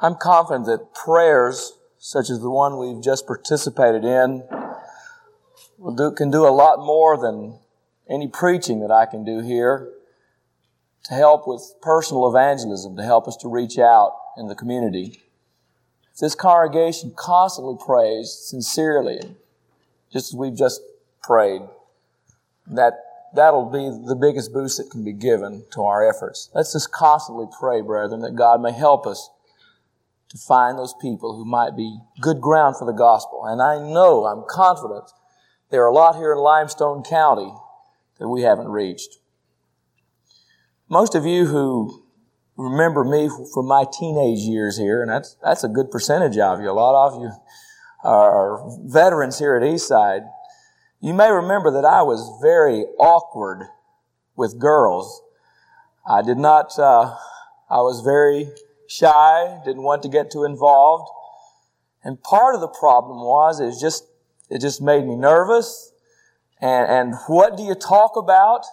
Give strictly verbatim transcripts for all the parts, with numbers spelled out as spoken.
I'm confident that prayers such as the one we've just participated in will do, can do a lot more than any preaching that I can do here to help with personal evangelism, to help us to reach out in the community. If this congregation constantly prays sincerely, just as we've just prayed, that that'll be the biggest boost that can be given to our efforts. Let's just constantly pray, brethren, that God may help us to find those people who might be good ground for the gospel. And I know, I'm confident, there are a lot here in Limestone County that we haven't reached. Most of you who remember me from my teenage years here, and that's that's a good percentage of you, a lot of you are veterans here at Eastside, you may remember that I was very awkward with girls. I did not, uh, I was very shy, didn't want to get too involved. And part of the problem was, it just, it just made me nervous. And, and what do you talk about?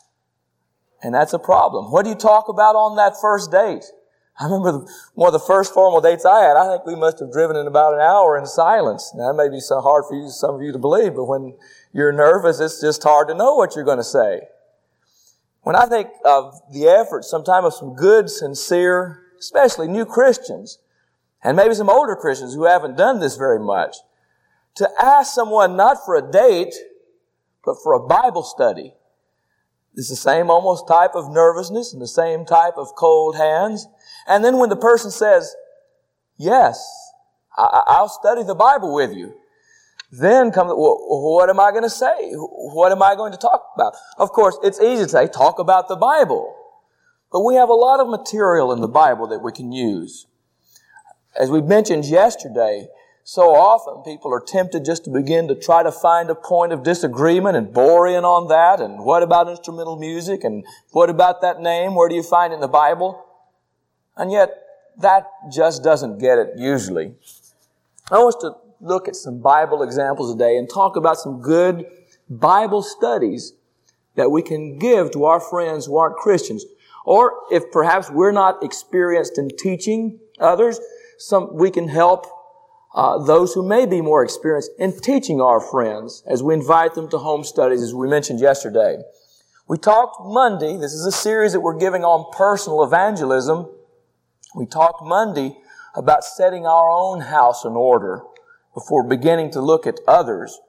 And that's a problem. What do you talk about on that first date? I remember the, one of the first formal dates I had, I think we must have driven in about an hour in silence. Now, that may be so hard for you, some of you to believe, but when you're nervous, it's just hard to know what you're going to say. When I think of the effort, sometimes of some good, sincere, especially new Christians, and maybe some older Christians who haven't done this very much, to ask someone not for a date, but for a Bible study. It's the same almost type of nervousness and the same type of cold hands. And then when the person says, yes, I- I'll study the Bible with you, then come, well, what am I going to say? What am I going to talk about? Of course, it's easy to say, talk about the Bible. But we have a lot of material in the Bible that we can use. As we mentioned yesterday, so often people are tempted just to begin to try to find a point of disagreement and bore in on that. And what about instrumental music? And what about that name? Where do you find it in the Bible? And yet, that just doesn't get it usually. I want us to look at some Bible examples today and talk about some good Bible studies that we can give to our friends who aren't Christians. Or if perhaps we're not experienced in teaching others, some we can help uh, those who may be more experienced in teaching our friends as we invite them to home studies, as we mentioned yesterday. We talked Monday, this is a series that we're giving on personal evangelism. We talked Monday about setting our own house in order before beginning to look at others.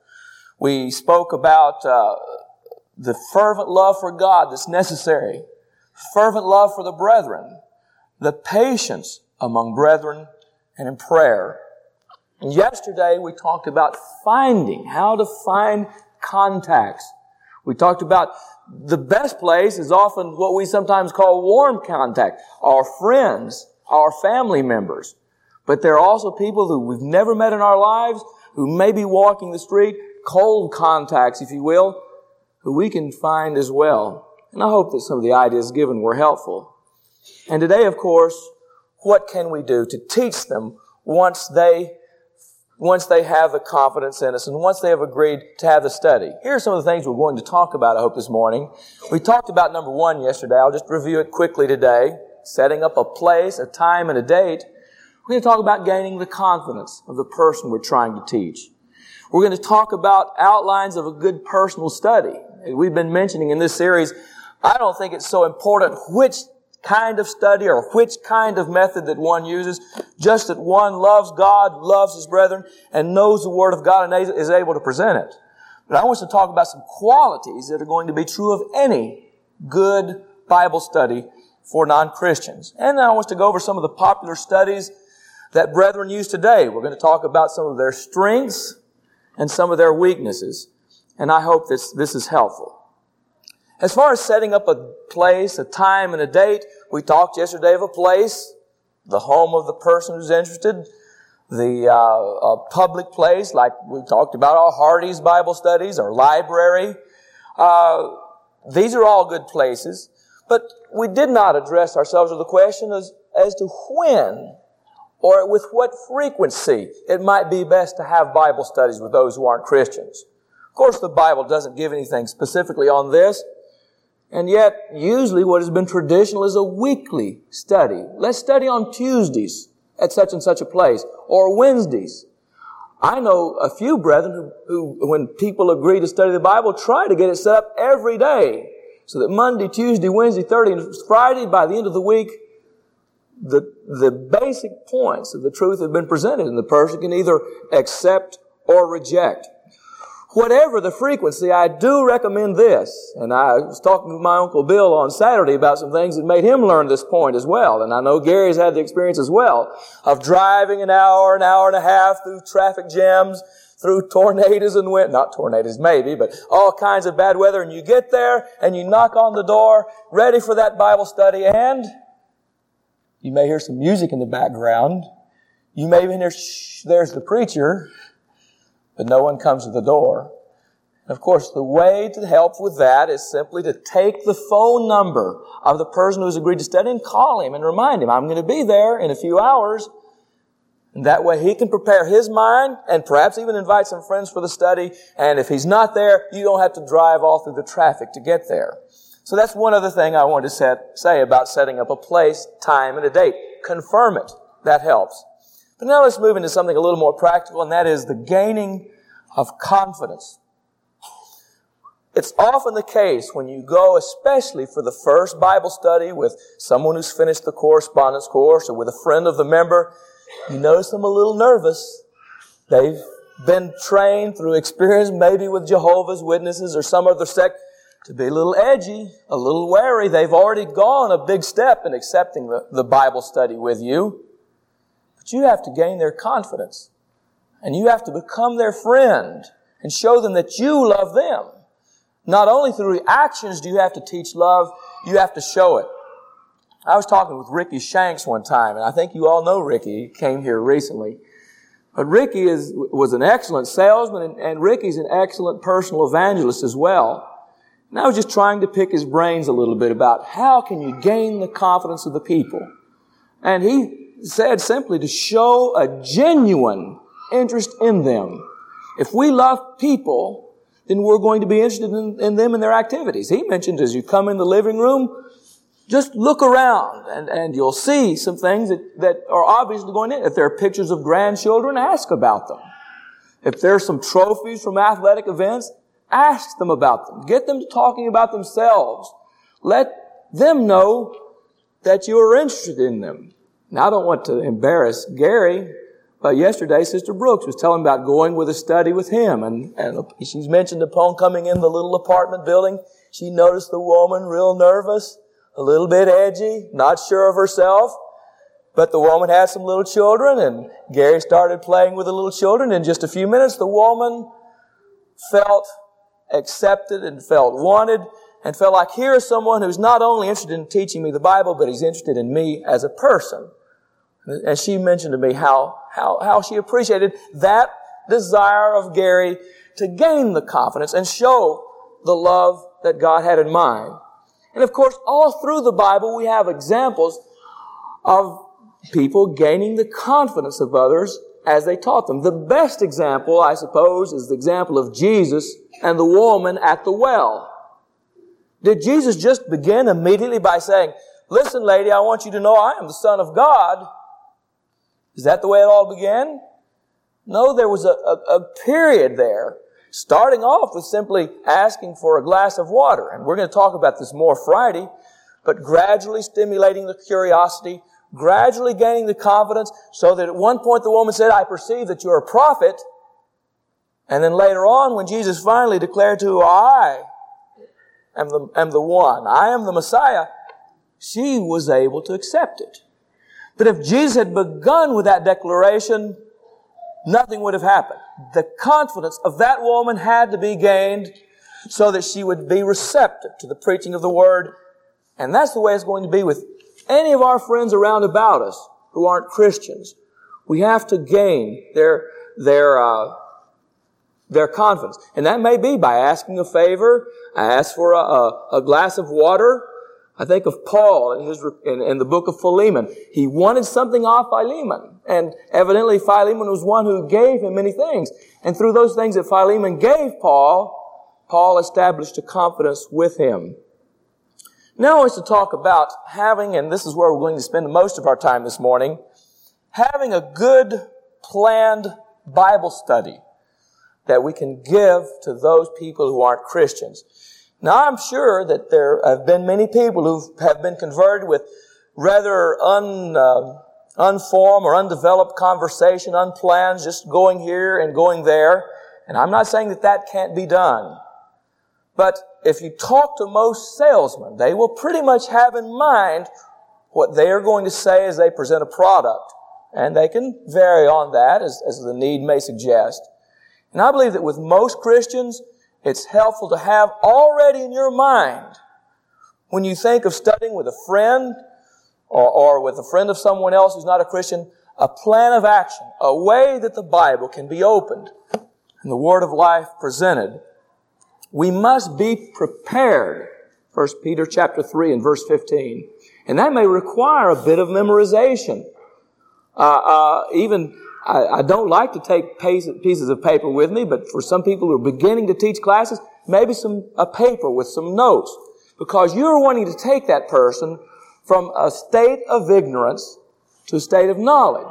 We spoke about uh, the fervent love for God that's necessary, fervent love for the brethren, the patience among brethren, and in prayer. And yesterday we talked about finding, how to find contacts. We talked about the best place is often what we sometimes call warm contact, our friends, our family members. But there are also people who we've never met in our lives, who may be walking the street, cold contacts, if you will, who we can find as well. And I hope that some of the ideas given were helpful. And today, of course, what can we do to teach them once they, once they have the confidence in us and once they have agreed to have the study? Here are some of the things we're going to talk about, I hope, this morning. We talked about number one yesterday. I'll just review it quickly today. Setting up a place, a time, and a date. We're going to talk about gaining the confidence of the person we're trying to teach. We're going to talk about outlines of a good personal study. We've been mentioning in this series, I don't think it's so important which kind of study or which kind of method that one uses, just that one loves God, loves his brethren, and knows the Word of God and is able to present it. But I want us to talk about some qualities that are going to be true of any good Bible study for non-Christians. And I want us to go over some of the popular studies that brethren use today. We're going to talk about some of their strengths and some of their weaknesses. And I hope this, this is helpful. As far as setting up a place, a time, and a date, we talked yesterday of a place, the home of the person who's interested, the uh, a public place, like we talked about our Hardy's Bible studies, our library. Uh, these are all good places. But we did not address ourselves with the question as, as to when or with what frequency it might be best to have Bible studies with those who aren't Christians. Of course, the Bible doesn't give anything specifically on this, and yet usually what has been traditional is a weekly study. Let's study on Tuesdays. at such and such a place, or Wednesdays. I know a few brethren who, who, when people agree to study the Bible, try to get it set up every day, so that Monday, Tuesday, Wednesday, Thursday, and Friday, by the end of the week, the, the basic points of the truth have been presented, and the person can either accept or reject. Whatever the frequency, I do recommend this. And I was talking with my Uncle Bill on Saturday about some things that made him learn this point as well. And I know Gary's had the experience as well of driving an hour, an hour and a half through traffic jams, through tornadoes and wind, not tornadoes maybe, but all kinds of bad weather. And you get there and you knock on the door, ready for that Bible study, and you may hear some music in the background. You may even hear, shh, there's the preacher. But no one comes to the door. And of course, the way to help with that is simply to take the phone number of the person who's agreed to study and call him and remind him, I'm going to be there in a few hours. And that way he can prepare his mind and perhaps even invite some friends for the study. And if he's not there, you don't have to drive all through the traffic to get there. So that's one other thing I wanted to set, say about setting up a place, time, and a date. Confirm it. That helps. But now let's move into something a little more practical, and that is the gaining of confidence. It's often the case when you go, especially for the first Bible study with someone who's finished the correspondence course or with a friend of the member, you notice them a little nervous. They've been trained through experience, maybe with Jehovah's Witnesses or some other sect, to be a little edgy, a little wary. They've already gone a big step in accepting the, the Bible study with you. You have to gain their confidence, and you have to become their friend and show them that you love them. Not only through actions do you have to teach love, you have to show it. I was talking with Ricky Shanks one time, and I think you all know Ricky. He came here recently. But Ricky is, was an excellent salesman, and, and Ricky's an excellent personal evangelist as well. And I was just trying to pick his brains a little bit about how can you gain the confidence of the people. And he said simply to show a genuine interest in them. If we love people, then we're going to be interested in, in them and their activities. He mentioned as you come in the living room, just look around and, and you'll see some things that, that are obviously going in. If there are pictures of grandchildren, ask about them. If there's some trophies from athletic events, ask them about them. Get them talking about themselves. Let them know that you are interested in them. Now, I don't want to embarrass Gary, but yesterday Sister Brooks was telling about going with a study with him. And, and she's mentioned upon coming in the little apartment building, she noticed the woman real nervous, a little bit edgy, not sure of herself. But the woman had some little children, and Gary started playing with the little children. In just a few minutes, the woman felt accepted and felt wanted and felt like here is someone who's not only interested in teaching me the Bible, but he's interested in me as a person. And she mentioned to me how, how, how she appreciated that desire of Gary to gain the confidence and show the love that God had in mind. And of course, all through the Bible, we have examples of people gaining the confidence of others as they taught them. The best example, I suppose, is the example of Jesus and the woman at the well. Did Jesus just begin immediately by saying, listen, lady, I want you to know I am the Son of God? Is that the way it all began? No, there was a, a, a period there, starting off with simply asking for a glass of water. And we're going to talk about this more Friday, but gradually stimulating the curiosity, gradually gaining the confidence, so that at one point the woman said, I perceive that you're a prophet. And then later on, when Jesus finally declared to her, I am the, am the one, I am the Messiah, she was able to accept it. But if Jesus had begun with that declaration, nothing would have happened. The confidence of that woman had to be gained so that she would be receptive to the preaching of the Word. And that's the way it's going to be with any of our friends around about us who aren't Christians. We have to gain their, their, uh, their confidence. And that may be by asking a favor. I asked for a, a, a glass of water. I think of Paul in his in, in the book of Philemon. He wanted something off Philemon. And evidently Philemon was one who gave him many things. And through those things that Philemon gave Paul, Paul established a confidence with him. Now I want to talk about having, and this is where we're going to spend most of our time this morning, having a good planned Bible study that we can give to those people who aren't Christians. Now, I'm sure that there have been many people who have been converted with rather un, uh, unformed or undeveloped conversation, unplanned, just going here and going there. And I'm not saying that that can't be done. But if you talk to most salesmen, they will pretty much have in mind what they are going to say as they present a product. And they can vary on that as, as the need may suggest. And I believe that with most Christians, it's helpful to have already in your mind, when you think of studying with a friend or, or with a friend of someone else who's not a Christian, a plan of action, a way that the Bible can be opened and the Word of life presented. We must be prepared. First Peter chapter three and verse fifteen. And that may require a bit of memorization. Uh, uh, even, I, I don't like to take pieces of paper with me, but for some people who are beginning to teach classes, maybe some, a paper with some notes. Because you're wanting to take that person from a state of ignorance to a state of knowledge.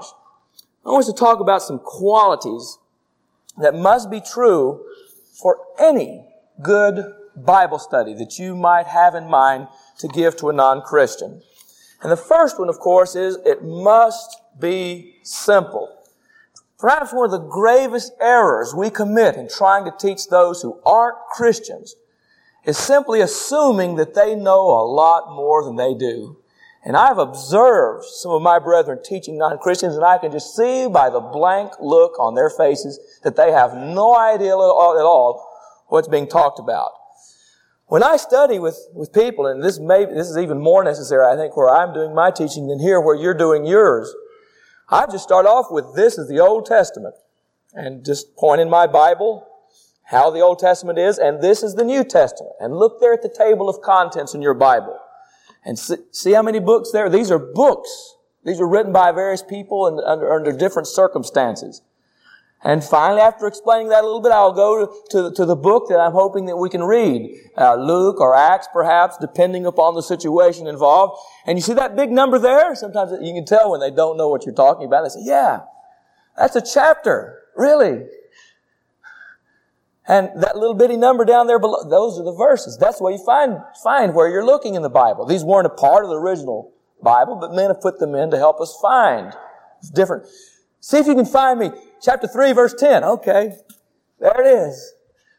I want to talk about some qualities that must be true for any good Bible study that you might have in mind to give to a non-Christian. And the first one, of course, is it must be simple. Perhaps one of the gravest errors we commit in trying to teach those who aren't Christians is simply assuming that they know a lot more than they do. And I've observed some of my brethren teaching non-Christians, and I can just see by the blank look on their faces that they have no idea at all what's being talked about. When I study with, with people, and this may, this is even more necessary, I think, where I'm doing my teaching than here where you're doing yours, I just start off with this is the Old Testament and just point in my Bible how the Old Testament is, and this is the New Testament. And look there at the table of contents in your Bible and see, see how many books there. These are books. These are written by various people and under, under different circumstances. And finally, after explaining that a little bit, I'll go to, to, to the book that I'm hoping that we can read. Uh, Luke or Acts, perhaps, depending upon the situation involved. And you see that big number there? Sometimes you can tell when they don't know what you're talking about. They say, yeah, that's a chapter. Really? And that little bitty number down there below, those are the verses. That's where you find, find where you're looking in the Bible. These weren't a part of the original Bible, but men have put them in to help us find. It's different. See if you can find me. Chapter three, verse ten. Okay. There it is.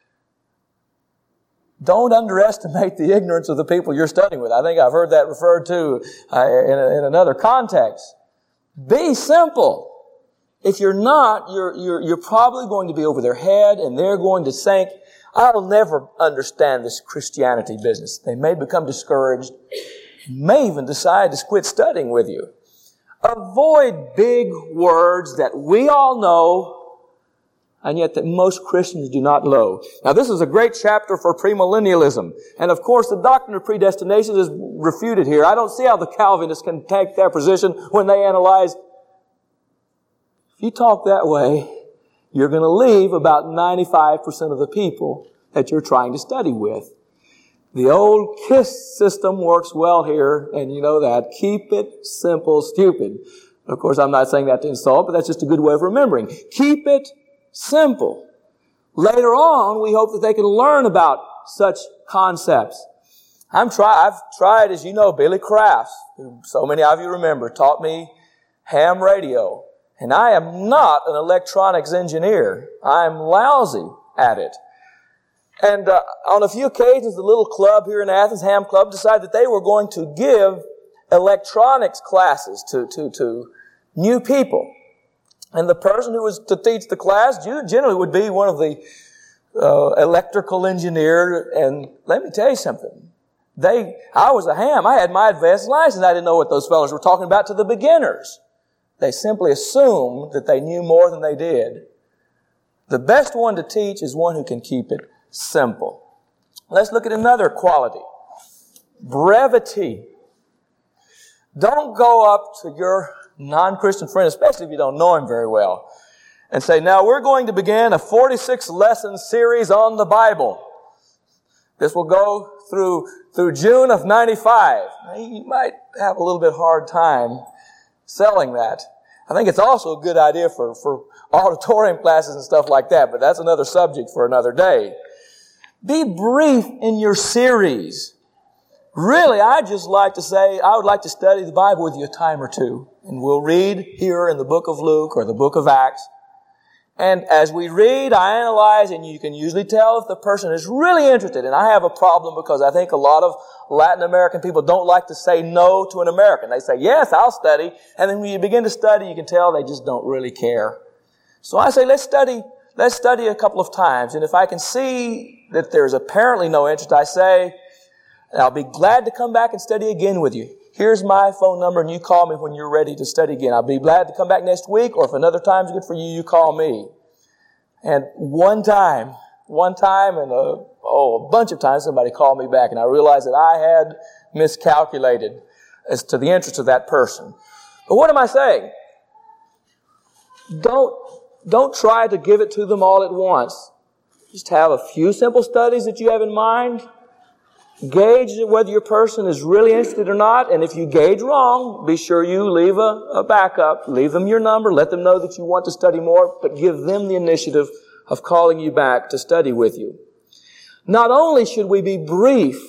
Don't underestimate the ignorance of the people you're studying with. I think I've heard that referred to uh, in, a, in another context. Be simple. If you're not, you're, you're, you're probably going to be over their head and they're going to think, I'll never understand this Christianity business. They may become discouraged, may even decide to quit studying with you. Avoid big words that we all know, and yet that most Christians do not know. Now, this is a great chapter for premillennialism. And of course, the doctrine of predestination is refuted here. I don't see how the Calvinists can take their position when they analyze. If you talk that way, you're going to leave about ninety-five percent of the people that you're trying to study with. The old KISS system works well here, and you know that. Keep it simple, stupid. Of course, I'm not saying that to insult, but that's just a good way of remembering. Keep it simple. Later on, we hope that they can learn about such concepts. I'm try, I've tried, as you know, Billy Crafts, who so many of you remember, taught me ham radio. And I am not an electronics engineer. I'm lousy at it. And uh, on a few occasions, the little club here in Athens, Ham Club, decided that they were going to give electronics classes to, to, to new people. And the person who was to teach the class generally would be one of the uh, electrical engineers. And let me tell you something. They, I was a ham. I had my advanced license. I didn't know what those fellows were talking about to the beginners. They simply assumed that they knew more than they did. The best one to teach is one who can keep it simple. Let's look at another quality. Brevity. Don't go up to your non-Christian friend, especially if you don't know him very well, and say, now we're going to begin a forty-six lesson series on the Bible. This will go through, through June of ninety-five. Now, you might have a little bit hard time selling that. I think it's also a good idea for, for auditorium classes and stuff like that, but that's another subject for another day. Be brief in your series. Really, I'd just like to say, I would like to study the Bible with you a time or two. And we'll read here in the book of Luke or the book of Acts. And as we read, I analyze, and you can usually tell if the person is really interested. And I have a problem because I think a lot of Latin American people don't like to say no to an American. They say, yes, I'll study. And then when you begin to study, you can tell they just don't really care. So I say, let's study, let's study a couple of times. And if I can see that there's apparently no interest, I say, I'll be glad to come back and study again with you. Here's my phone number, and you call me when you're ready to study again. I'll be glad to come back next week, or if another time's good for you, you call me. And one time, one time, and a, oh, a bunch of times, somebody called me back, and I realized that I had miscalculated as to the interest of that person. But what am I saying? Don't, don't try to give it to them all at once. Just have a few simple studies that you have in mind. Gauge whether your person is really interested or not, and if you gauge wrong, be sure you leave a, a backup. Leave them your number. Let them know that you want to study more, but give them the initiative of calling you back to study with you. Not only should we be brief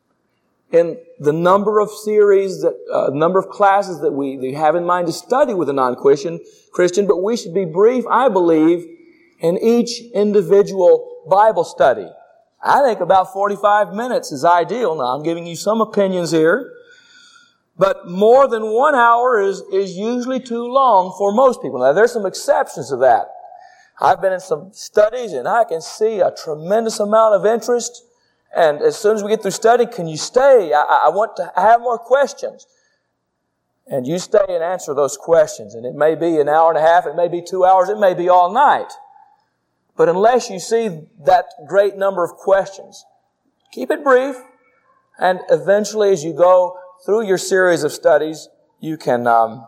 in the number of series, that uh, number of classes that we, we have in mind to study with a non-Christian, Christian, but we should be brief, I believe, in each individual Bible study. I think about forty-five minutes is ideal. Now, I'm giving you some opinions here. But more than one hour is, is usually too long for most people. Now, there's some exceptions to that. I've been in some studies, and I can see a tremendous amount of interest. And as soon as we get through study, can you stay? I, I want to have more questions. And you stay and answer those questions. And it may be an hour and a half, it may be two hours, it may be all night. But unless you see that great number of questions, keep it brief, and eventually as you go through your series of studies, you can um,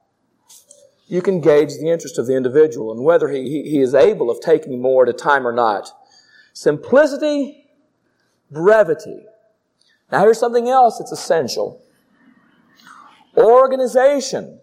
you can gauge the interest of the individual and whether he, he, he is able of taking more at a time or not. Simplicity, brevity. Now here's something else that's essential. Organization.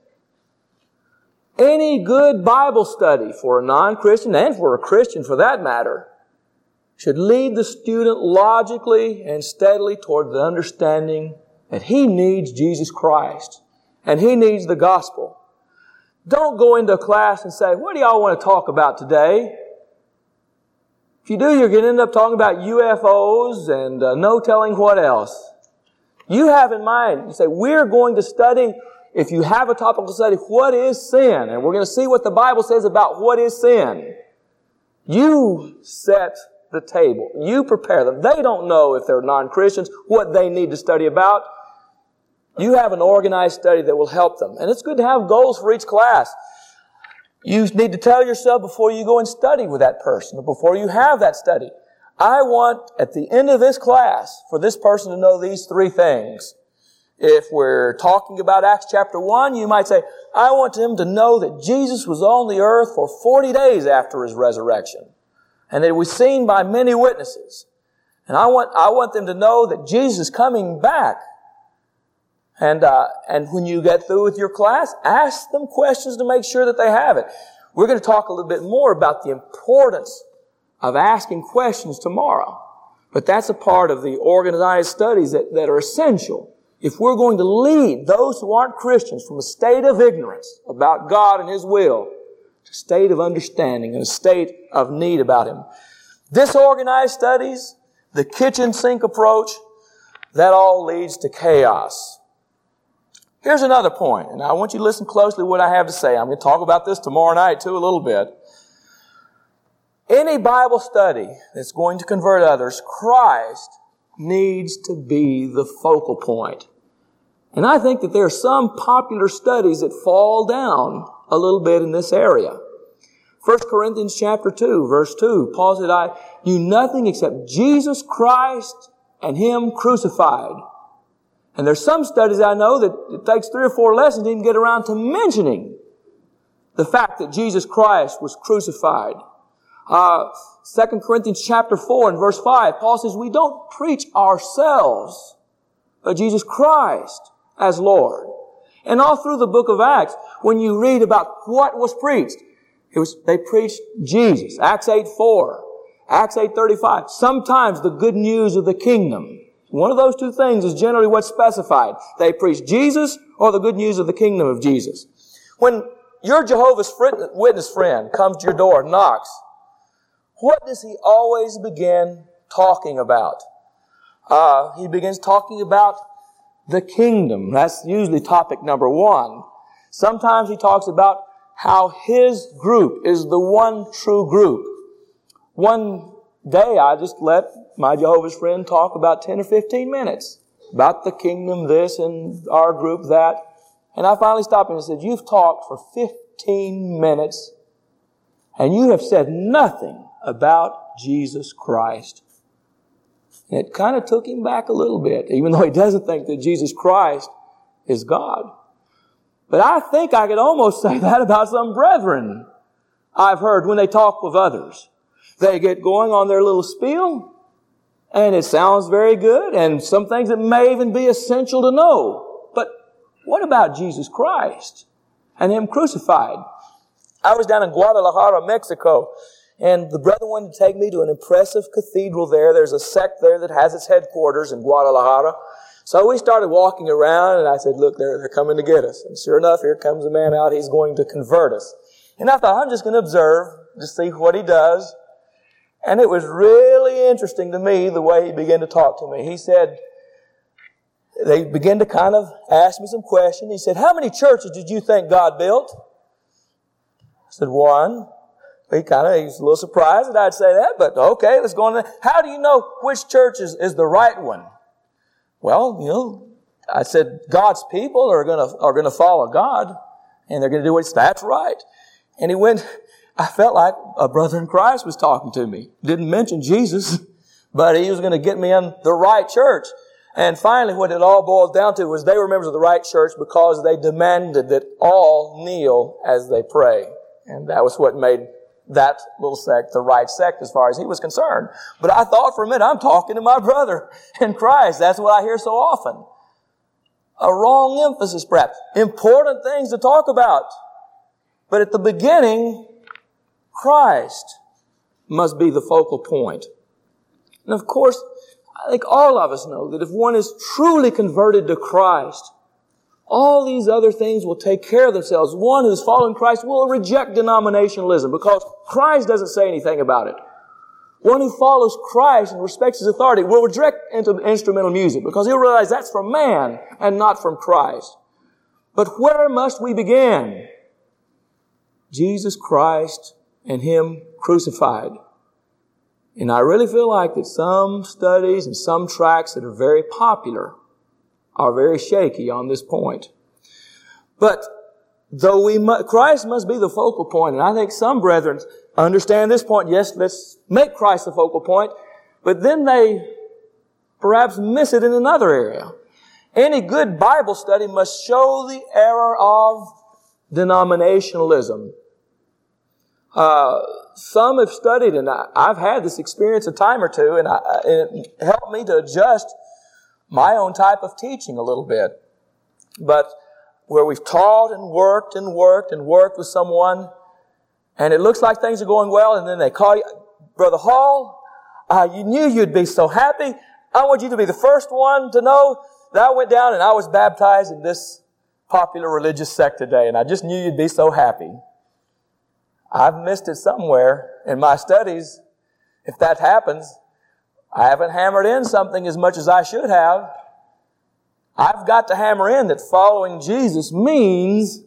Any good Bible study for a non-Christian, and for a Christian for that matter, should lead the student logically and steadily toward the understanding that he needs Jesus Christ and he needs the gospel. Don't go into a class and say, what do y'all want to talk about today? If you do, you're going to end up talking about U F Os and uh, no telling what else. You have in mind, you say, we're going to study. If you have a topical study, what is sin? And we're going to see what the Bible says about what is sin. You set the table. You prepare them. They don't know, if they're non-Christians, what they need to study about. You have an organized study that will help them. And it's good to have goals for each class. You need to tell yourself before you go and study with that person, or before you have that study, I want, at the end of this class, for this person to know these three things. If we're talking about Acts chapter one, you might say, I want him to know that Jesus was on the earth for forty days after his resurrection, and that it was seen by many witnesses. And I want, I want them to know that Jesus is coming back. And, uh, and when you get through with your class, ask them questions to make sure that they have it. We're going to talk a little bit more about the importance of asking questions tomorrow. But that's a part of the organized studies that, that are essential. If we're going to lead those who aren't Christians from a state of ignorance about God and His will to a state of understanding and a state of need about Him. Disorganized studies, the kitchen sink approach, that all leads to chaos. Here's another point, and I want you to listen closely to what I have to say. I'm going to talk about this tomorrow night too a little bit. Any Bible study that's going to convert others, Christ needs to be the focal point. And I think that there are some popular studies that fall down a little bit in this area. First Corinthians chapter two, verse two, Paul said, I knew nothing except Jesus Christ and Him crucified. And there's some studies I know that it takes three or four lessons to even get around to mentioning the fact that Jesus Christ was crucified. Uh, Second Corinthians chapter four and verse five, Paul says, we don't preach ourselves, but Jesus Christ as Lord. And all through the book of Acts, when you read about what was preached, it was, they preached Jesus. Acts eight four, Acts eight thirty-five. Sometimes the good news of the kingdom. One of those two things is generally what's specified. They preach Jesus or the good news of the kingdom of Jesus. When your Jehovah's Witness friend comes to your door and knocks, what does he always begin talking about? Uh, he begins talking about the kingdom. That's usually topic number one. Sometimes he talks about how his group is the one true group. One day I just let my Jehovah's friend talk about ten or fifteen minutes about the kingdom, this, and our group, that. And I finally stopped him and said, you've talked for fifteen minutes and you have said nothing about Jesus Christ. And it kind of took him back a little bit, even though he doesn't think that Jesus Christ is God. But I think I could almost say that about some brethren I've heard when they talk with others. They get going on their little spiel, and it sounds very good, and some things that may even be essential to know. But what about Jesus Christ and Him crucified? I was down in Guadalajara, Mexico, and the brother wanted to take me to an impressive cathedral there. There's a sect there that has its headquarters in Guadalajara. So we started walking around, and I said, look, they're, they're coming to get us. And sure enough, here comes a man out. He's going to convert us. And I thought, I'm just going to observe to see what he does. And it was really interesting to me the way he began to talk to me. He said, they began to kind of ask me some questions. He said, how many churches did you think God built? I said, one. He kind of, he was a little surprised that I'd say that, but okay, let's go on. How do you know which church is, is the right one? Well, you know, I said, God's people are gonna, are gonna follow God, and they're gonna do what's, that's right. And he went, I felt like a brother in Christ was talking to me. Didn't mention Jesus, but he was gonna get me in the right church. And finally, what it all boils down to was they were members of the right church because they demanded that all kneel as they pray. And that was what made that little sect the right sect as far as he was concerned. But I thought for a minute, I'm talking to my brother in Christ. That's what I hear so often. A wrong emphasis, perhaps. Important things to talk about. But at the beginning, Christ must be the focal point. And of course, I think all of us know that if one is truly converted to Christ, all these other things will take care of themselves. One who's following Christ will reject denominationalism because Christ doesn't say anything about it. One who follows Christ and respects His authority will reject instrumental music because he'll realize that's from man and not from Christ. But where must we begin? Jesus Christ and Him crucified. And I really feel like that some studies and some tracts that are very popular are very shaky on this point. But though we mu- Christ must be the focal point, and I think some brethren understand this point. Yes, let's make Christ the focal point, but then they perhaps miss it in another area. Any good Bible study must show the error of denominationalism. Uh, some have studied, and I, I've had this experience a time or two, and, I, and it helped me to adjust my own type of teaching a little bit. But where we've taught and worked and worked and worked with someone, and it looks like things are going well, and then they call you, Brother Hall, uh, you knew you'd be so happy. I want you to be the first one to know that I went down and I was baptized in this popular religious sect today, and I just knew you'd be so happy. I've missed it somewhere in my studies. If that happens, I haven't hammered in something as much as I should have. I've got to hammer in that following Jesus means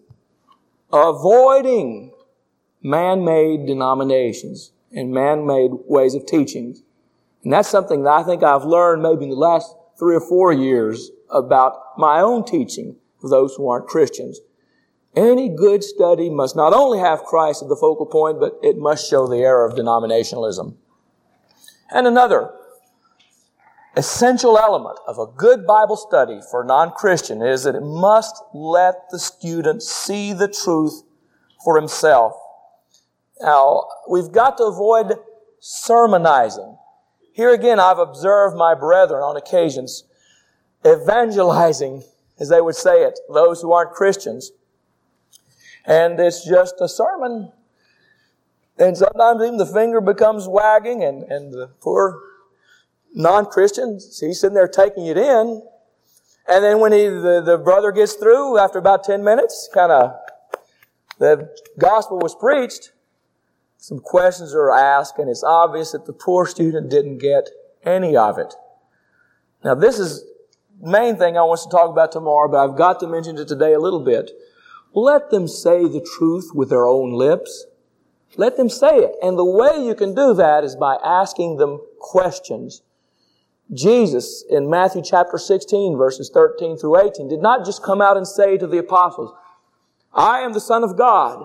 avoiding man-made denominations and man-made ways of teaching. And that's something that I think I've learned maybe in the last three or four years about my own teaching for those who aren't Christians. Any good study must not only have Christ at the focal point, but it must show the error of denominationalism. And another essential element of a good Bible study for a non-Christian is that it must let the student see the truth for himself. Now, we've got to avoid sermonizing. Here again, I've observed my brethren on occasions evangelizing as they would say it, those who aren't Christians. And it's just a sermon. And sometimes even the finger becomes wagging, and, and the poor non-Christian, he's sitting there taking it in. And then when he, the, the brother gets through, after about ten minutes, kind of, the gospel was preached, some questions are asked, and it's obvious that the poor student didn't get any of it. Now, this is the main thing I want to talk about tomorrow, but I've got to mention it today a little bit. Let them say the truth with their own lips. Let them say it. And the way you can do that is by asking them questions. Jesus, in Matthew chapter sixteen, verses thirteen through eighteen, did not just come out and say to the apostles, I am the Son of God.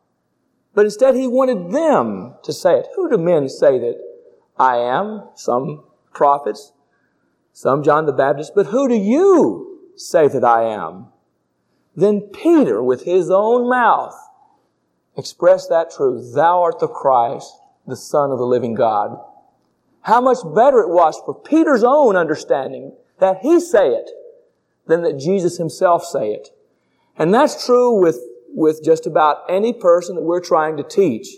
But instead He wanted them to say it. Who do men say that I am? Some prophets, some John the Baptist. But who do you say that I am? Then Peter, with his own mouth, expressed that truth. Thou art the Christ, the Son of the living God. How much better it was for Peter's own understanding that he say it than that Jesus Himself say it. And that's true with, with just about any person that we're trying to teach.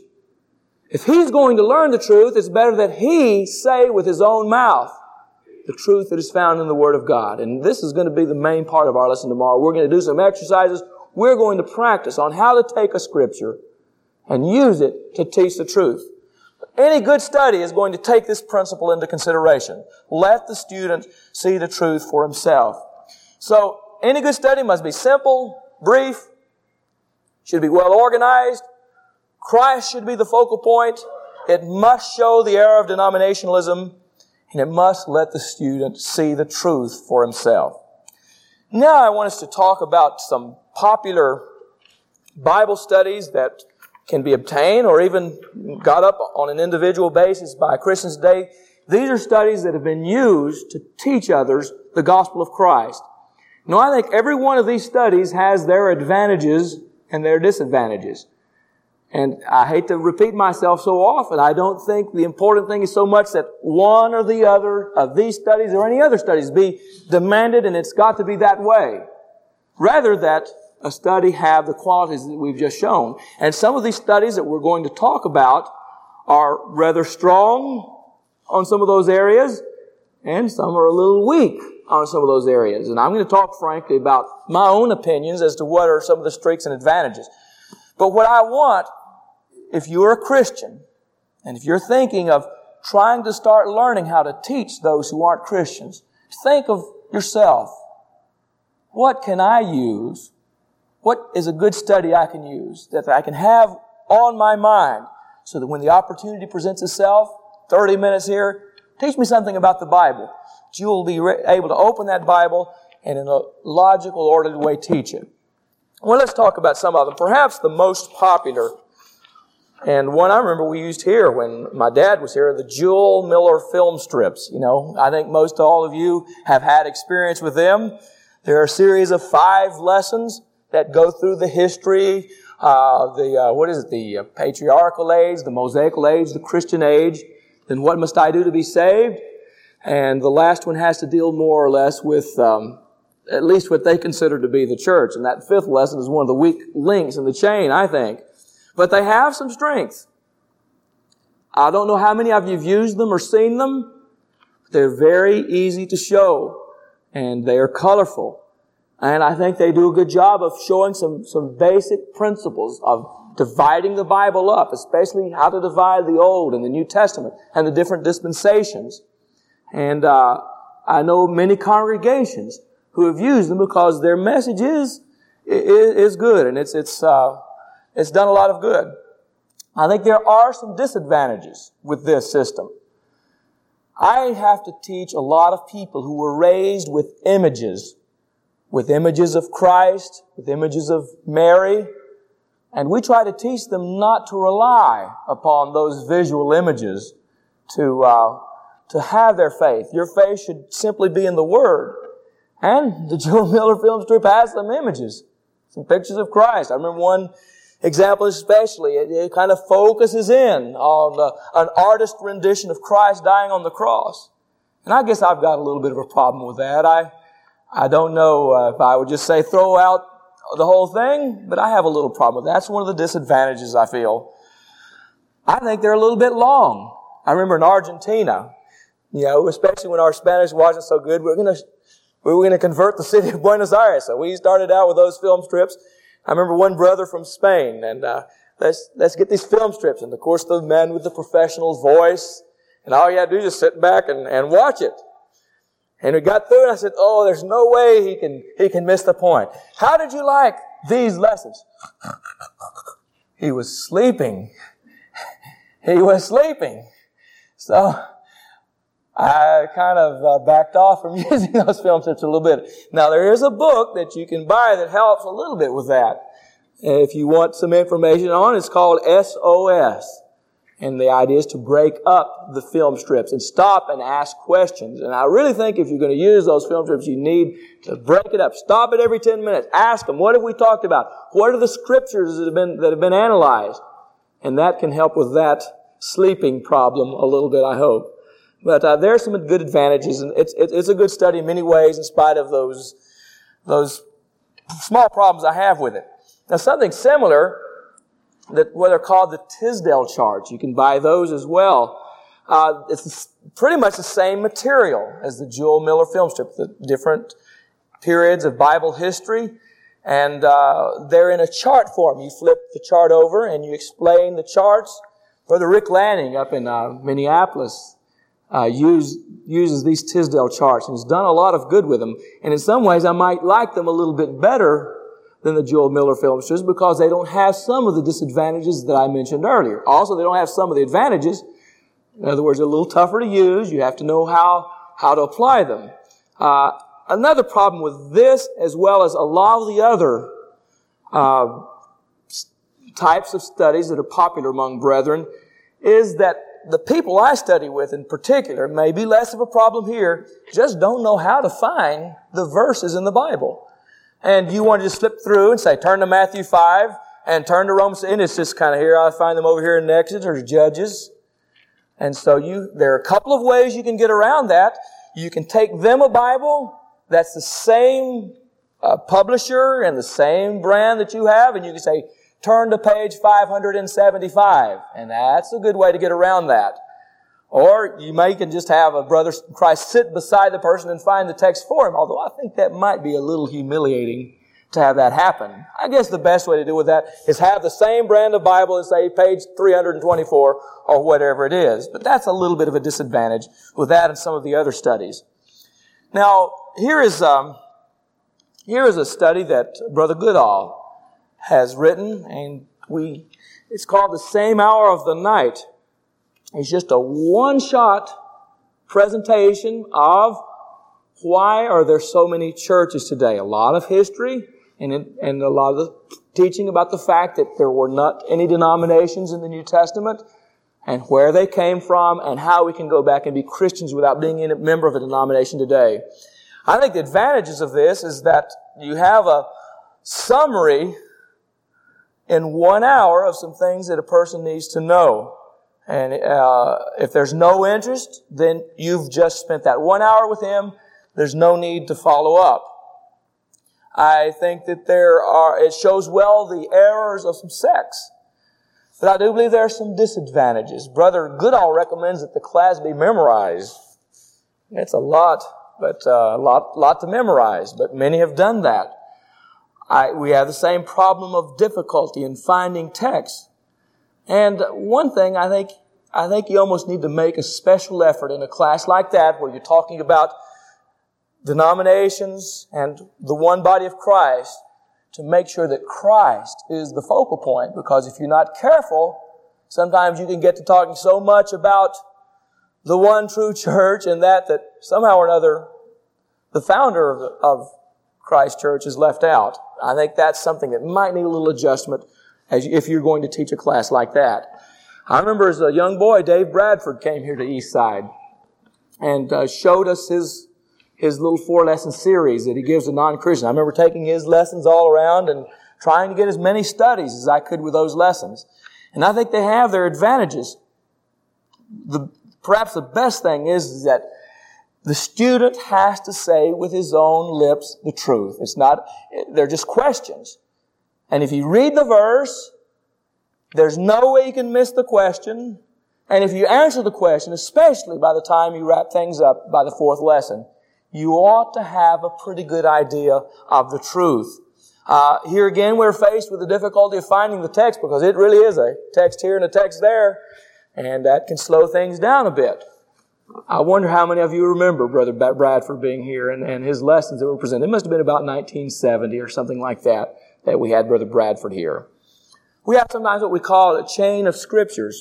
If he's going to learn the truth, it's better that he say with his own mouth the truth that is found in the Word of God. And this is going to be the main part of our lesson tomorrow. We're going to do some exercises. We're going to practice on how to take a Scripture and use it to teach the truth. Any good study is going to take this principle into consideration. Let the student see the truth for himself. So, any good study must be simple, brief, should be well organized. Christ should be the focal point. It must show the error of denominationalism, and it must let the student see the truth for himself. Now I want us to talk about some popular Bible studies that can be obtained or even got up on an individual basis by Christians today. These are studies that have been used to teach others the gospel of Christ. Now, I think every one of these studies has their advantages and their disadvantages. And I hate to repeat myself so often. I don't think the important thing is so much that one or the other of these studies or any other studies be demanded, and it's got to be that way. Rather that a study have the qualities that we've just shown. And some of these studies that we're going to talk about are rather strong on some of those areas, and some are a little weak on some of those areas. And I'm going to talk frankly about my own opinions as to what are some of the strengths and advantages. But what I want, if you're a Christian, and if you're thinking of trying to start learning how to teach those who aren't Christians, think of yourself. What can I use? What is a good study I can use that I can have on my mind so that when the opportunity presents itself, thirty minutes here, teach me something about the Bible. You will be able to open that Bible and in a logical, orderly way teach it. Well, let's talk about some of them. Perhaps the most popular, and one I remember we used here when my dad was here, the Jewel Miller film strips. You know, I think most all of you have had experience with them. They're a series of five lessons that go through the history, uh, the, uh, what is it, the uh, patriarchal age, the Mosaical age, the Christian age, then what must I do to be saved? And the last one has to deal more or less with, um, at least what they consider to be the church. And that fifth lesson is one of the weak links in the chain, I think. But they have some strength. I don't know how many of you have used them or seen them. They're very easy to show. And they are colorful. And I think they do a good job of showing some, some basic principles of dividing the Bible up, especially how to divide the Old and the New Testament and the different dispensations. And uh I know many congregations who have used them because their message is is, is good, and it's it's uh it's done a lot of good. I think there are some disadvantages with this system. I have to teach a lot of people who were raised with images, with images of Christ, with images of Mary, and we try to teach them not to rely upon those visual images to uh to have their faith. Your faith should simply be in the Word. And the Jewel Miller film strip has some images, some pictures of Christ. I remember one example especially. It, it kind of focuses in on uh, an artist rendition of Christ dying on the cross. And I guess I've got a little bit of a problem with that. I I don't know uh, if I would just say throw out the whole thing, but I have a little problem with that. That's one of the disadvantages I feel. I think they're a little bit long. I remember in Argentina, you know, especially when our Spanish wasn't so good, we we're going to we were going to convert the city of Buenos Aires. So we started out with those film strips. I remember one brother from Spain, and uh, let's let's get these film strips. And of course, the man with the professional voice, and all you had to do is just sit back and, and watch it. And we got through, and I said, "Oh, there's no way he can he can miss the point. How did you like these lessons?" He was sleeping. He was sleeping. So I kind of uh, backed off from using those film strips a little bit. Now, there is a book that you can buy that helps a little bit with that. If you want some information on it, it's called S O S. And the idea is to break up the film strips and stop and ask questions. And I really think if you're going to use those film strips, you need to break it up. Stop it every ten minutes. Ask them, what have we talked about? What are the scriptures that have been, that have been analyzed? And that can help with that sleeping problem a little bit, I hope. But uh, there are some good advantages, and it's, it's it's a good study in many ways in spite of those those small problems I have with it. Now, something similar, that what are called the Tisdale charts. You can buy those as well. Uh, it's pretty much the same material as the Jewel Miller film strip, the different periods of Bible history, and uh, they're in a chart form. You flip the chart over and you explain the charts. Brother Rick Lanning up in uh, Minneapolis uh, use, uses these Tisdale charts, and he's done a lot of good with them. And in some ways, I might like them a little bit better than the Jewel Miller film strips because they don't have some of the disadvantages that I mentioned earlier. Also, they don't have some of the advantages. In other words, they're a little tougher to use. You have to know how, how to apply them. Uh, another problem with this, as well as a lot of the other uh, types of studies that are popular among brethren, is that the people I study with in particular, may be less of a problem here, just don't know how to find the verses in the Bible. And you want to just slip through and say, turn to Matthew five and turn to Romans, and it's just kind of here. I find them over here in Exodus or Judges. And so you, there are a couple of ways you can get around that. You can take them a Bible that's the same uh, publisher and the same brand that you have, and you can say, turn to page five hundred seventy-five. And that's a good way to get around that. Or you may can just have a brother in Christ sit beside the person and find the text for him, although I think that might be a little humiliating to have that happen. I guess the best way to deal with that is have the same brand of Bible and say page three hundred twenty-four or whatever it is. But that's a little bit of a disadvantage with that and some of the other studies. Now, here is, um, here is a study that Brother Goodall has written, and we, it's called The Same Hour of the Night. It's just a one-shot presentation of why are there so many churches today. A lot of history and, and a lot of the teaching about the fact that there were not any denominations in the New Testament and where they came from and how we can go back and be Christians without being a member of a denomination today. I think the advantages of this is that you have a summary in one hour of some things that a person needs to know. And uh, if there's no interest, then you've just spent that one hour with him. There's no need to follow up. I think that there are, it shows well the errors of some sects. But I do believe there are some disadvantages. Brother Goodall recommends that the class be memorized. It's a lot, but uh, a lot, lot to memorize. But many have done that. I, we have the same problem of difficulty in finding text. And one thing I think, I think you almost need to make a special effort in a class like that where you're talking about denominations and the one body of Christ to make sure that Christ is the focal point, because if you're not careful, sometimes you can get to talking so much about the one true church and that, that somehow or another the founder of, the, of Christ Church is left out. I think that's something that might need a little adjustment as you, if you're going to teach a class like that. I remember as a young boy, Dave Bradford came here to Eastside and uh, showed us his his little four-lesson series that he gives to non-Christians. I remember taking his lessons all around and trying to get as many studies as I could with those lessons. And I think they have their advantages. The, perhaps the best thing is, is that The student has to say with his own lips the truth. It's not, they're just questions. And if you read the verse, there's no way you can miss the question. And if you answer the question, especially by the time you wrap things up by the fourth lesson, you ought to have a pretty good idea of the truth. Uh, here again, we're faced with the difficulty of finding the text because it really is a text here and a text there, and that can slow things down a bit. I wonder how many of you remember Brother Bradford being here and, and his lessons that were presented. It must have been about nineteen seventy or something like that, that we had Brother Bradford here. We have sometimes what we call a chain of scriptures.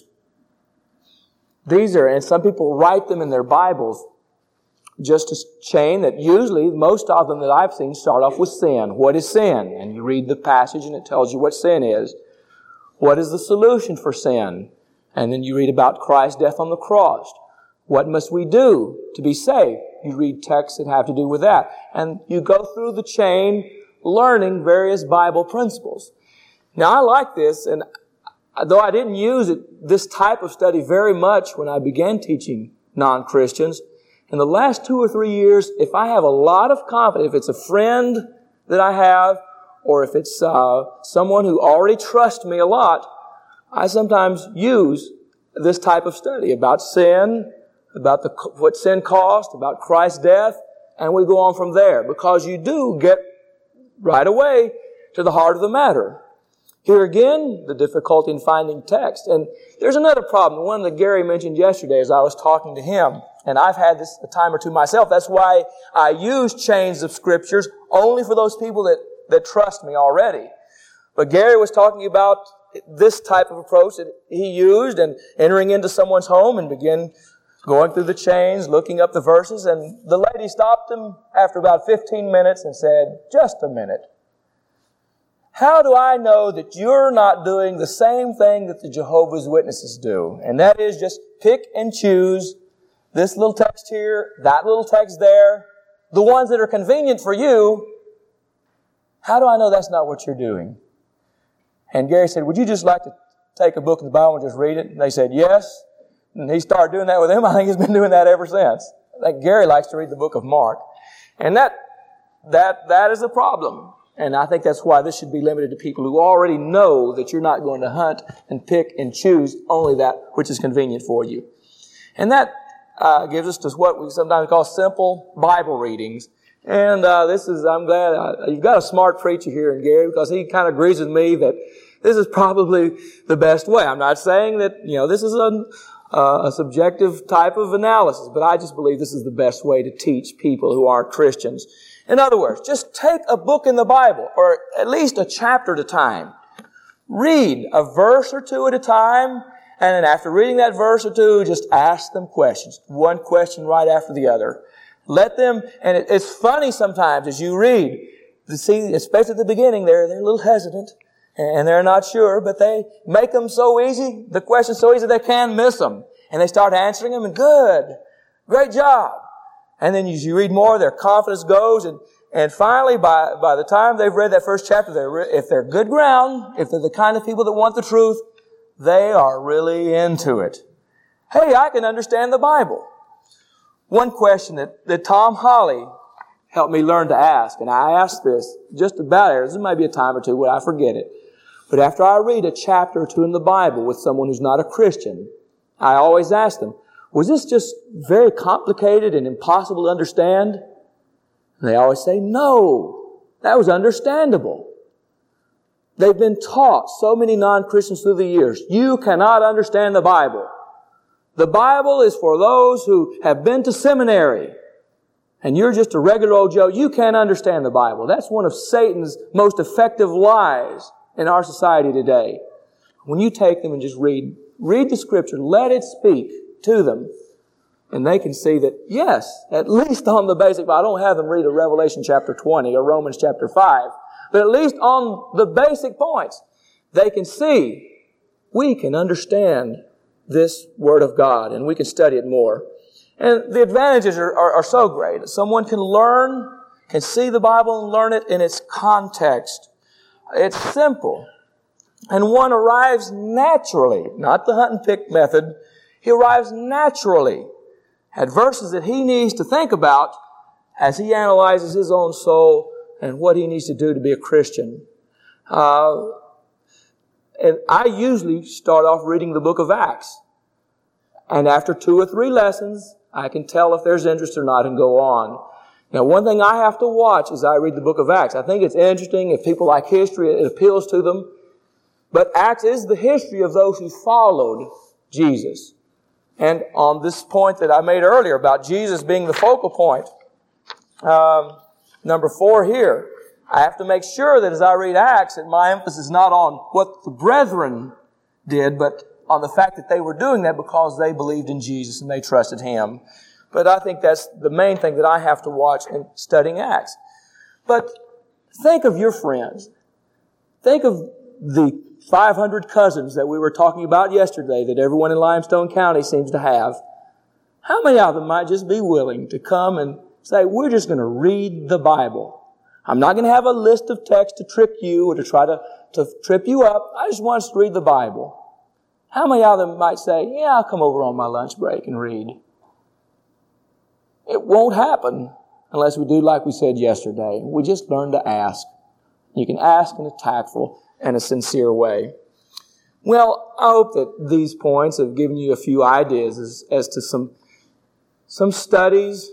These are, and some people write them in their Bibles, just a chain that usually, most of them that I've seen start off with sin. What is sin? And you read the passage and it tells you what sin is. What is the solution for sin? And then you read about Christ's death on the cross. What must we do to be saved? You read texts that have to do with that. And you go through the chain learning various Bible principles. Now I like this, and though I didn't use it, this type of study very much when I began teaching non-Christians, in the last two or three years, if I have a lot of confidence, if it's a friend that I have, or if it's uh, someone who already trusts me a lot, I sometimes use this type of study about sin, about the, what sin cost, about Christ's death, and we go on from there, because you do get right away to the heart of the matter. Here again, the difficulty in finding text. And there's another problem, one that Gary mentioned yesterday as I was talking to him. And I've had this a time or two myself. That's why I use chains of scriptures only for those people that, that trust me already. But Gary was talking about this type of approach that he used, and entering into someone's home and begin going through the chains, looking up the verses. And the lady stopped him after about fifteen minutes and said, "Just a minute. How do I know that you're not doing the same thing that the Jehovah's Witnesses do?" And that is just pick and choose this little text here, that little text there, the ones that are convenient for you. How do I know that's not what you're doing? And Gary said, "Would you just like to take a book of the Bible and just read it?" And they said, "Yes." And he started doing that with them. I think he's been doing that ever since. I think Gary likes to read the book of Mark. And that, that, that is a problem. And I think that's why this should be limited to people who already know that you're not going to hunt and pick and choose only that which is convenient for you. And that uh, gives us to what we sometimes call simple Bible readings. And uh, this is, I'm glad uh, you've got a smart preacher here in Gary, because he kind of agrees with me that this is probably the best way. I'm not saying that, you know, this is a, uh, a subjective type of analysis, but I just believe this is the best way to teach people who aren't Christians. In other words, just take a book in the Bible, or at least a chapter at a time. Read a verse or two at a time, and then after reading that verse or two, just ask them questions. One question right after the other. Let them, and it, it's funny sometimes as you read, to see, especially at the beginning, they're, they're a little hesitant, and they're not sure, but they make them so easy, the questions so easy they can't miss them. And they start answering them, and good, great job. And then as you read more, their confidence goes, and, and finally, by, by the time they've read that first chapter, they're, if they're good ground, if they're the kind of people that want the truth, they are really into it. Hey, I can understand the Bible. One question that, that Tom Holly helped me learn to ask, and I asked this just about every, this might be a time or two when I forget it, but after I read a chapter or two in the Bible with someone who's not a Christian, I always ask them, was this just very complicated and impossible to understand? And they always say, no, that was understandable. They've been taught, so many non-Christians through the years, you cannot understand the Bible. The Bible is for those who have been to seminary, and you're just a regular old Joe. You can't understand the Bible. That's one of Satan's most effective lies in our society today. When you take them and just read, read the Scripture, let it speak to them, and they can see that, yes, at least on the basic, I don't have them read a Revelation chapter twenty or Romans chapter five, but at least on the basic points, they can see we can understand this Word of God, and we can study it more. And the advantages are, are, are so great. Someone can learn, can see the Bible and learn it in its context. It's simple. And one arrives naturally, not the hunt and pick method. He arrives naturally had verses that he needs to think about as he analyzes his own soul and what he needs to do to be a Christian. Uh, and I usually start off reading the book of Acts. And after two or three lessons, I can tell if there's interest or not and go on. Now, one thing I have to watch as I read the book of Acts, I think it's interesting. If people like history, it appeals to them. But Acts is the history of those who followed Jesus. And on this point that I made earlier about Jesus being the focal point, um, number four here, I have to make sure that as I read Acts that my emphasis is not on what the brethren did, but on the fact that they were doing that because they believed in Jesus and they trusted Him. But I think that's the main thing that I have to watch in studying Acts. But think of your friends. Think of the five hundred cousins that we were talking about yesterday that everyone in Limestone County seems to have. How many of them might just be willing to come and say, we're just going to read the Bible? I'm not going to have a list of texts to trick you or to try to, to trip you up. I just want us to read the Bible. How many of them might say, yeah, I'll come over on my lunch break and read? It won't happen unless we do like we said yesterday. We just learn to ask. You can ask in a tactful and a sincere way. Well, I hope that these points have given you a few ideas as, as to some, some studies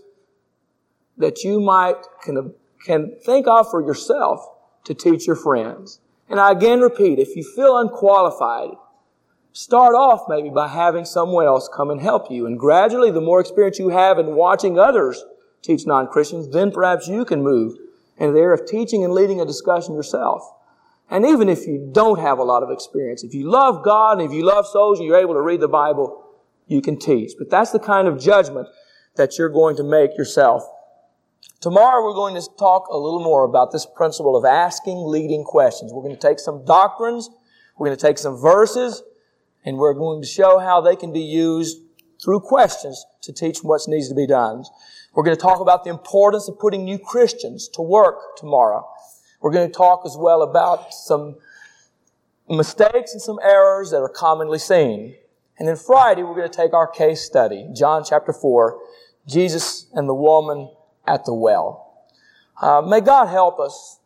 that you might can, can think of for yourself to teach your friends. And I again repeat, if you feel unqualified, start off maybe by having someone else come and help you. And gradually, the more experience you have in watching others teach non-Christians, then perhaps you can move into the area of teaching and leading a discussion yourself. And even if you don't have a lot of experience, if you love God and if you love souls and you're able to read the Bible, you can teach. But that's the kind of judgment that you're going to make yourself. Tomorrow we're going to talk a little more about this principle of asking leading questions. We're going to take some doctrines, we're going to take some verses, and we're going to show how they can be used through questions to teach what needs to be done. We're going to talk about the importance of putting new Christians to work tomorrow. We're going to talk as well about some mistakes and some errors that are commonly seen. And then Friday, we're going to take our case study, John chapter four, Jesus and the woman at the well. Uh, may God help us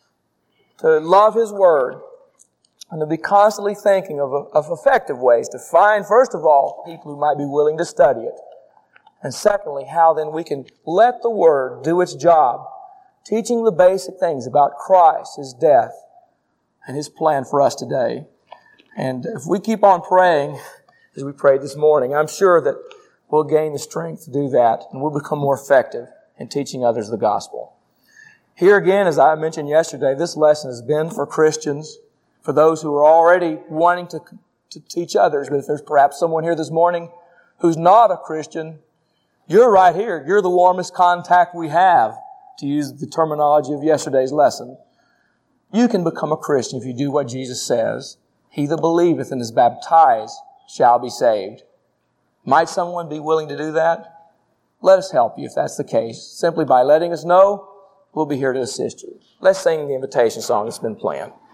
to love His Word and to be constantly thinking of, of effective ways to find, first of all, people who might be willing to study it. And secondly, how then we can let the Word do its job, teaching the basic things about Christ, His death, and His plan for us today. And if we keep on praying, as we prayed this morning, I'm sure that we'll gain the strength to do that, and we'll become more effective in teaching others the gospel. Here again, as I mentioned yesterday, this lesson has been for Christians, for those who are already wanting to, to teach others. But if there's perhaps someone here this morning who's not a Christian, you're right here. You're the warmest contact we have, to use the terminology of yesterday's lesson. You can become a Christian if you do what Jesus says. He that believeth and is baptized shall be saved. Might someone be willing to do that? Let us help you if that's the case. Simply by letting us know, we'll be here to assist you. Let's sing the invitation song that's been planned.